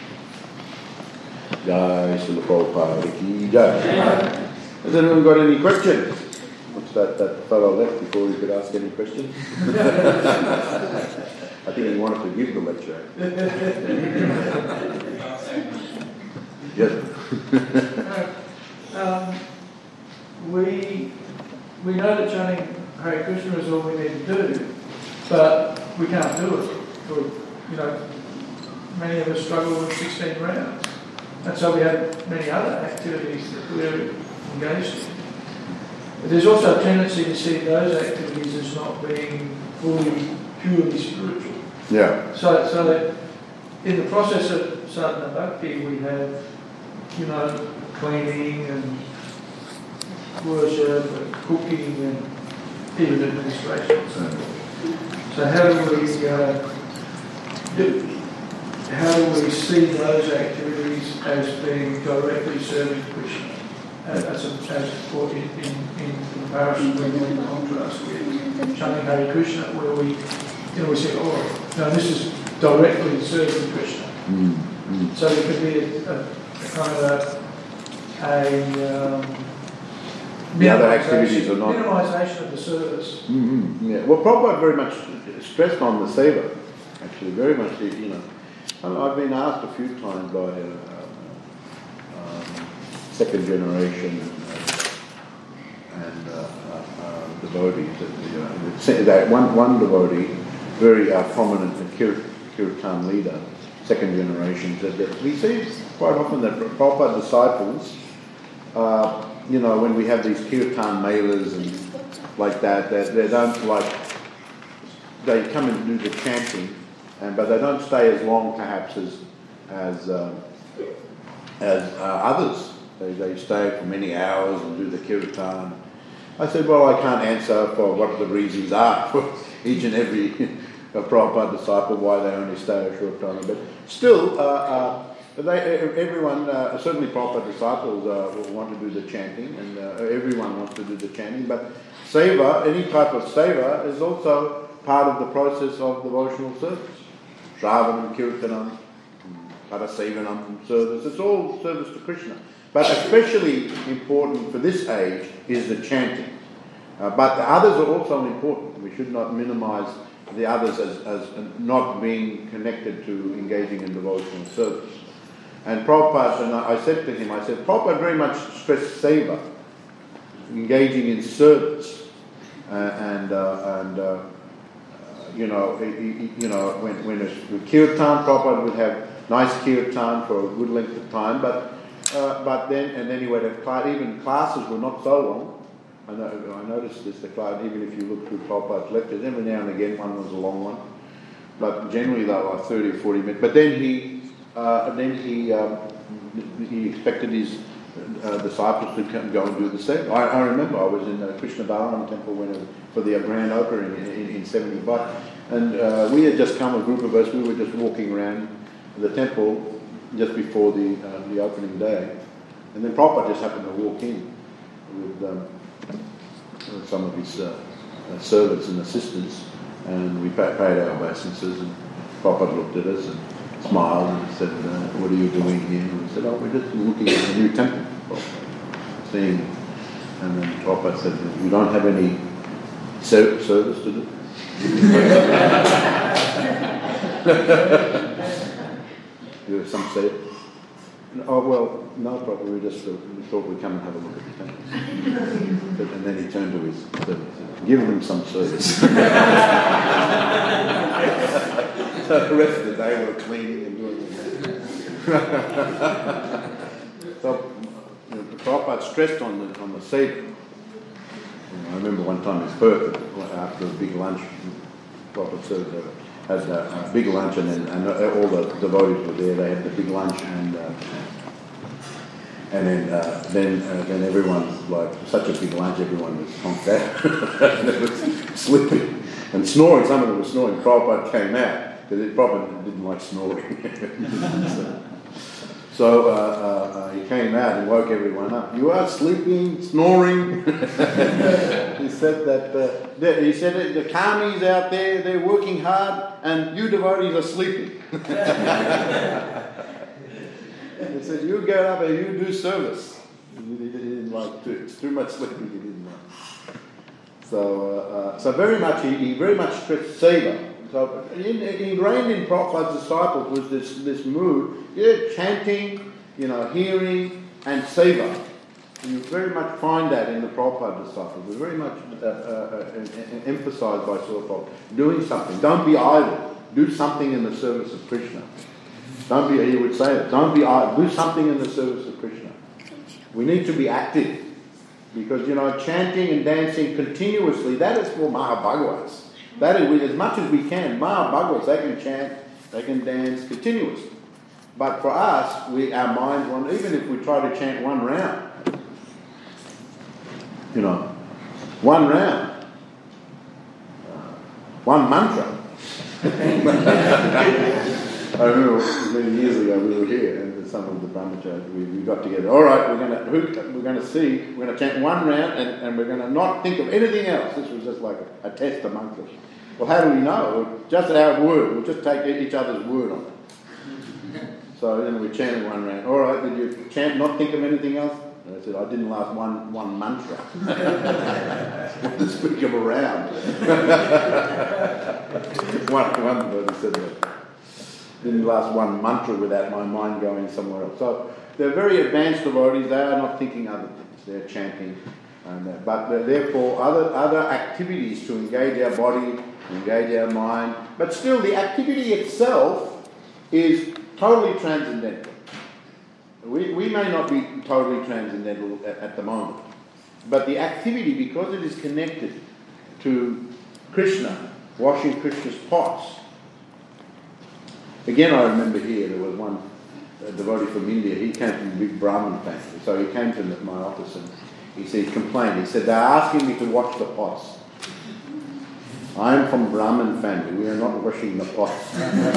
Jai Srila Prabhupada ki jai. Has anyone got any questions? What's that, that fellow left before he could ask any questions? I think he wanted to give the lecture. Yes. um, we we know that chanting Hare Krishna is all we need to do, but we can't do it. We're, you know, many of us struggle with sixteen rounds, and so we have many other activities that we're engaged in. But there's also a tendency to see those activities as not being fully, purely spiritual. Yeah. So, so that in the process of sadhana bhakti, we have, you know, cleaning and worship and cooking and even administration. So, so how do we uh, do? How do we see those activities as being directly serving Krishna? As, as, as for in, in, in comparison with in contrast with chanting Hare Krishna, where we, you know, we say, oh, no, this is directly serving Krishna. Mm-hmm. So there could be a, a, a kind of a, a um, the other activities are not minimization of the service. Mm-hmm. Yeah. Well, Prabhupada very much stressed on the seva. Actually, very much. You know, I've been asked a few times by uh, um, second generation and, and uh, uh, devotees. That, you know, that one one devotee, very uh, prominent Kir- Kirtan leader, second generation, said that he sees quite often that Prabhupada disciples. Uh, You know, when we have these kirtan melas and like that, that they don't like they come and do the chanting, and but they don't stay as long perhaps as as um, as uh, others. They, they stay for many hours and do the kirtan. I said, well, I can't answer for what the reasons are for each and every uh, Prabhupada disciple why they only stay a short time. But still, uh, uh, they, everyone, uh, certainly Prabhupada disciples uh, want to do the chanting, and uh, everyone wants to do the chanting. But seva, any type of seva, is also part of the process of devotional service. Shravanam, Kirtanam, Parasevanam service, it's all service to Krishna. But especially important for this age is the chanting. Uh, but the others are also important. We should not minimize the others as, as not being connected to engaging in devotional service. And Prabhupada, and I said to him, I said, Prabhupada very much stressed seva, engaging in service. Uh, and, uh, and uh, you know, he, he, you know, when, when it's with kirtan, Prabhupada would have nice kirtan for a good length of time, but Uh, but then, and then he would have class, even classes were not so long. I, know, I noticed this, the class, even if you look through Prabhupada's lectures, every now and again one was a long one. But generally they were like thirty or forty minutes. But then he, uh, and then he, um, he expected his uh, disciples to come, go and do the same. I, I remember I was in the Krishna Balaram temple when it, for the grand opening in, in, in seventy-five. And uh, we had just come, a group of us, we were just walking around the temple just before the uh, the opening day, and then Prabhupada just happened to walk in with, um, with some of his uh, uh, servants and assistants, and we paid, paid our obeisances, and Prabhupada looked at us and smiled and said, uh, "What are you doing here?" And we said, "Oh, we're just looking at a new temple, Prabhupada, seeing." And then Prabhupada said, "You don't have any ser- service to do?" You have some say, oh, well, no problem, we just uh, we thought we'd come and have a look at the temple. But, and then he turned to his servants and said, give them some service. So the rest of the day we were cleaning and doing that. So, you know, Prabhupada stressed on the, on the seva. I remember one time in Perth, after a big lunch, Prabhupada served a had a, a big lunch, and then and all the devotees were there. They had the big lunch, and uh, and then uh, then uh, then everyone, like such a big lunch, everyone was honked out. They were sleeping and snoring. Some of them were snoring. Prabhupada came out because Prabhupada didn't like snoring. so so uh, uh, uh, he came out and woke everyone up. You are sleeping, snoring. He said that. Uh, He said the karmis out there, they're working hard, and you devotees are sleeping. He said, you get up and you do service. He didn't like to. It's too much sleeping, he didn't like. So, uh, uh, so very much, he, he very much stressed seva. So in, ingrained in Prabhupada's disciples was this, this mood, yeah, chanting, you know, hearing, and seva. And you very much find that in the Prabhupada disciples. They're very much uh, uh, uh, emphasized by Srila Prabhupada. Doing something. Don't be idle. Do something in the service of Krishna. Don't be, he would say that. Don't be idle. Do something in the service of Krishna. We need to be active. Because, you know, chanting and dancing continuously, that is for Mahabhagavats. That is, as much as we can. Mahabhagavats, they can chant, they can dance continuously. But for us, we our minds want, even if we try to chant one round, you know, one round, uh, one mantra. I remember many years ago we were here, and some of the brahmacharis, we, we got together. All right, we're gonna we're gonna see, we're gonna chant one round, and, and we're gonna not think of anything else. This was just like a, a test amongst us. Well, how do we know? Just our word. We'll just take each other's word on it. So then we chanted one round. All right, did you chant, not think of anything else? And I said, I didn't last one one mantra. What to speak of a round? one one devotee said that. Didn't last one mantra without my mind going somewhere else. So they're very advanced devotees. They are not thinking other things. They're chanting. And, uh, but therefore, other other activities to engage our body, engage our mind. But still, the activity itself is totally transcendental. We, we may not be totally transcendental at, at the moment, but the activity, because it is connected to Krishna, washing Krishna's pots. Again, I remember here, there was one a devotee from India, he came from a big Brahmin family, so he came to my office and he said, he complained, he said, they're asking me to wash the pots. I'm from Brahmin family, we are not washing the pots.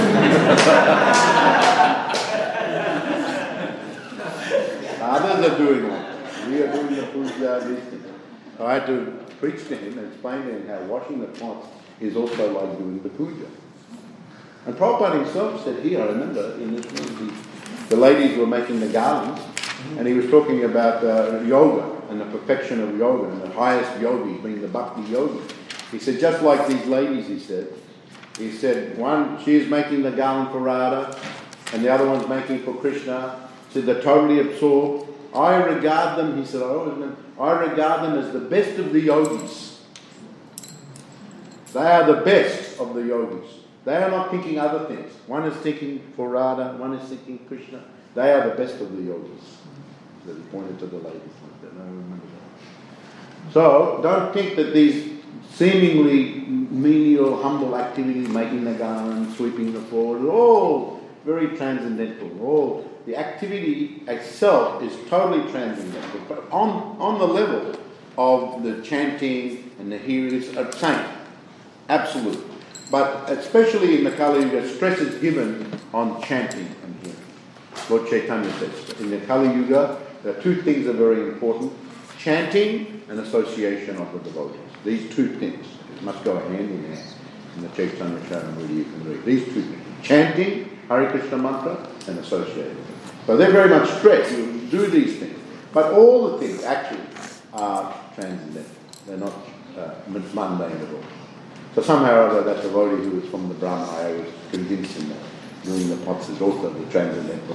Others are doing that. We are doing the puja, these things. I had to preach to him and explain to him how washing the pots is also like doing the puja. And Prabhupada himself said here, I remember, in this room, the ladies were making the garlands, and he was talking about uh, yoga and the perfection of yoga and the highest yogi being the bhakti yogi. He said, just like these ladies, he said, he said, one, she is making the garland for Radha, and the other one's making for Krishna. He said, they're totally absorbed. I regard them, he said, I always remember, I regard them as the best of the yogis. They are the best of the yogis. They are not thinking other things. One is thinking for Radha, one is thinking Krishna. They are the best of the yogis. So he pointed to the ladies like that. I remember that. So don't think that these seemingly menial, humble activities, making the garland, sweeping the floor, are all very transcendental. All the activity itself is totally transcendental, but on, on the level of the chanting and the hearing, it's same. Absolutely. But especially in the Kali Yuga, stress is given on chanting and hearing. Lord Chaitanya says, in the Kali Yuga, there are two things that are very important. Chanting and association of the devotees. These two things must go hand in hand. In the Chaitanya Charitamrita you can read. These two things. Chanting, Hare Krishna mantra, and associating. So they're very much stressed. You do these things. But all the things actually are transcendental. They're not uh, mundane at all. So somehow or other, that devotee who was from the Brahma, I was convinced him that doing the pots is also the transcendental.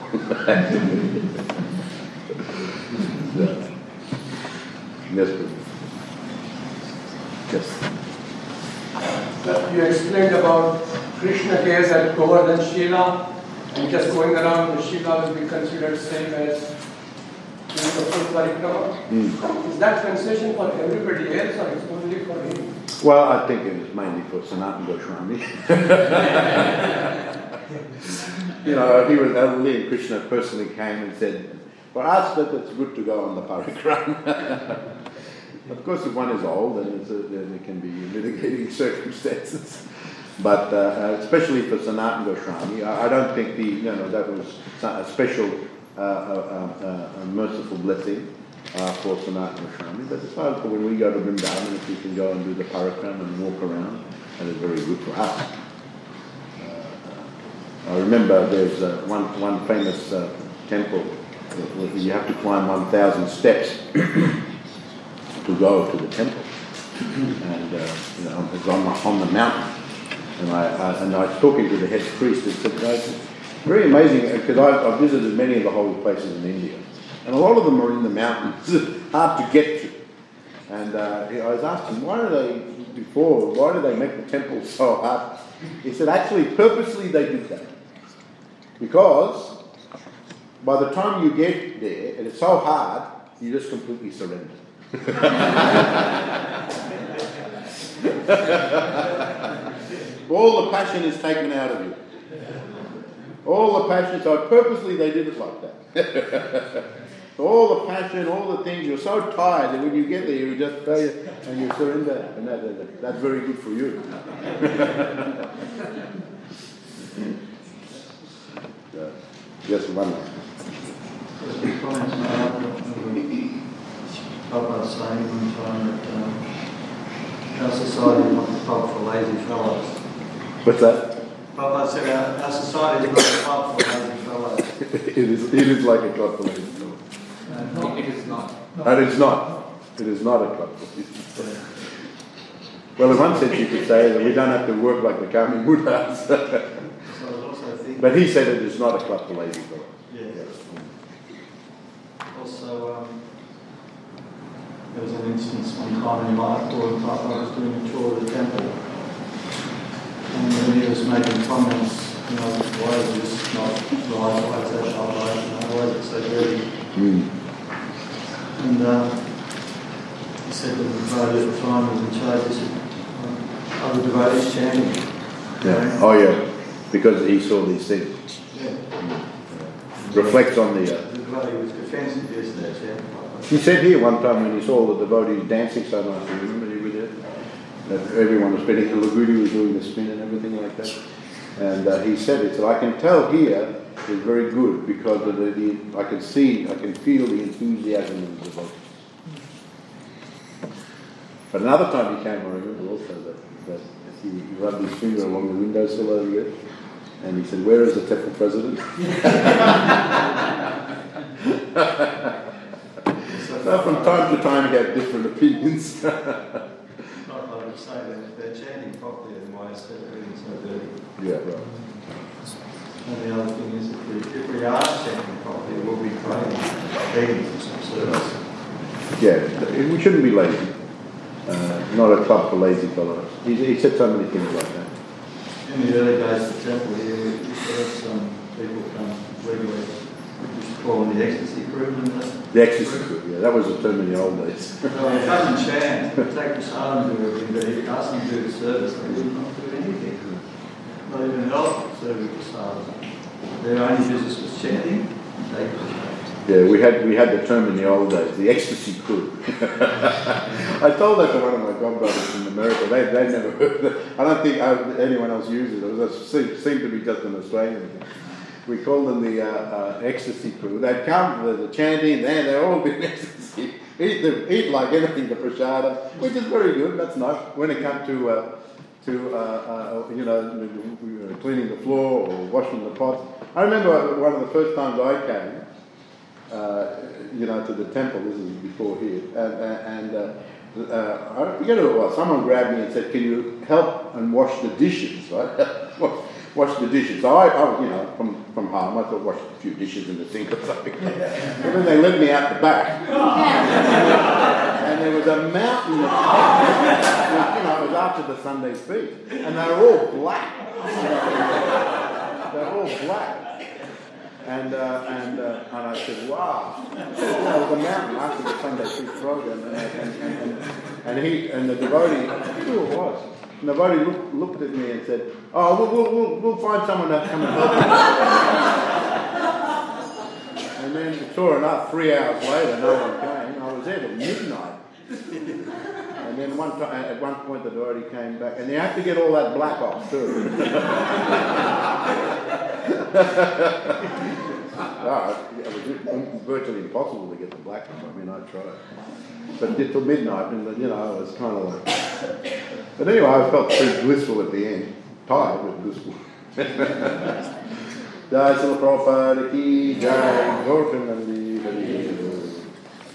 Yes, please. Yes. You explained about Krishna cares at Govardhan Shila, and just going around the Shila will be considered same as doing the full parikrama. Mm. Is that translation for everybody else or it's only for him? Well, I think it was mainly for Sanatana Goswami. You know, he was elderly and Krishna personally came and said, for us that it's good to go on the parikrama. Of course, if one is old, then, it's a, then there can be mitigating circumstances. But uh, especially for Sanatana Goswami, I, I don't think the, you know, that was a special uh, uh, uh, uh, merciful blessing uh, for Sanatana Goswami. But as far as for when we go to Vrindavan, if we can go and do the parikrama and walk around, that is very good for us. Uh, I remember there's uh, one, one famous uh, temple where you have to climb one thousand steps to go to the temple, and uh, you know, it's on the, on the mountain. And I, I and I was talking to the head priest and said, no, it's very amazing because I've, I've visited many of the holy places in India, and a lot of them are in the mountains, hard to get to. And uh, I was asking, why do they before? Why do they make the temples so hard? He said, actually, purposely they did that because by the time you get there, and it's so hard, you just completely surrender. All the passion is taken out of you. All the passion, so purposely they did it like that. All the passion, all the things, you're so tired that when you get there, you just fail and you surrender, and that, that, that's very good for you. Yeah. Just one more. Papa saying one time that um, our society is not the pub for lazy fellows. What's that? Papa said our, our society is not the pub for lazy fellows. it is. It is like a club for lazy fellows. Uh, no, it is not. And it's not. It is not a club for lazy fellows. Well, in one sense, you could say that we don't have to work like the Kami Buddhas. So I was also thinking. But he said it is not a club for lazy fellows. Yes. Yeah. Also. Um, There was an instance one time in life where Papa was doing a tour of the temple, and when he was making comments, you know, why is this not right, why is that not right, you know, why is it so dirty? Mm. And uh, he said that the devotee at the time was in charge, he said, of the devotees chanting. Yeah. Oh yeah, because he saw these things. Yeah. Reflects on the. Uh, The devotee was defensive yesterday, chanting. he said here one time when he saw the devotees dancing so much, you remember you were there? That everyone was spinning, and Lagudi was doing the spin and everything like that. And uh, he said it, so I can tell here is very good because of the, the, I can see, I can feel the enthusiasm of the devotees. But another time he came, I remember also that, that he rubbed his finger along the windowsill over there, and he said, "Where is the temple president?" So from time to time he had different opinions. Not that I would say that if they're chanting properly, then why is everything so dirty? Yeah, right. And the other thing is, if we, if we are chanting properly, we'll be praying, begging for some service. Yeah, we shouldn't be lazy. Uh, not a club for lazy fellows. He, he said so many things like that. In the early days of the temple here, we used to have some people come regularly. We used to call them the ecstasy crew, and The ecstasy group, yeah, that was the term in the old days. Well, he doesn't chant, take the psalm and do everything, but he asked them to do the service, they would not do anything. Not even help serving the psalm. Their only business was chanting, and take the psalm. Yeah, we had we had the term in the old days, the ecstasy crew. I told that to one of my godbrothers in America. They they never heard it. I don't think anyone else uses it. It was, seemed, seemed to be just an Australian thing. We called them the uh, uh, ecstasy crew. They'd come for the chanting, and they'd all be ecstasy. Eat, the, eat like anything, the prasada, which is very good. That's nice. When it comes to uh, to uh, uh, you know cleaning the floor or washing the pots. I remember one of the first times I came. Uh, you know, to the temple, this is before here, and, and uh, uh, I forget who it was, someone grabbed me and said, "Can you help and wash the dishes," right? Wash the dishes. So I, I you know, from, from home, I thought wash a few dishes in the sink or something. And then they led me out the back, and there was a mountain of you know, it was after the Sunday feast, and they were all black. They were all black. And uh, and uh, and I said, "Wow!" It was a mountain after the Sunday feast program, and and, and, and, and he and the devotee, I think who it was, and the devotee looked, looked at me and said, "Oh, we'll we'll we'll, we'll find someone to come and help you." And then, sure enough, three hours later, no one came. I was there till midnight. And then one time, at one point, the devotee came back, and you have to get all that black off too. No, it was virtually impossible to get the black off. I mean, I tried, but it did till midnight, and you know, it was kind of like. But anyway, I felt pretty blissful at the end, tired but blissful. Jai Srila Prabhupada ki jai, Gaur Premanandi.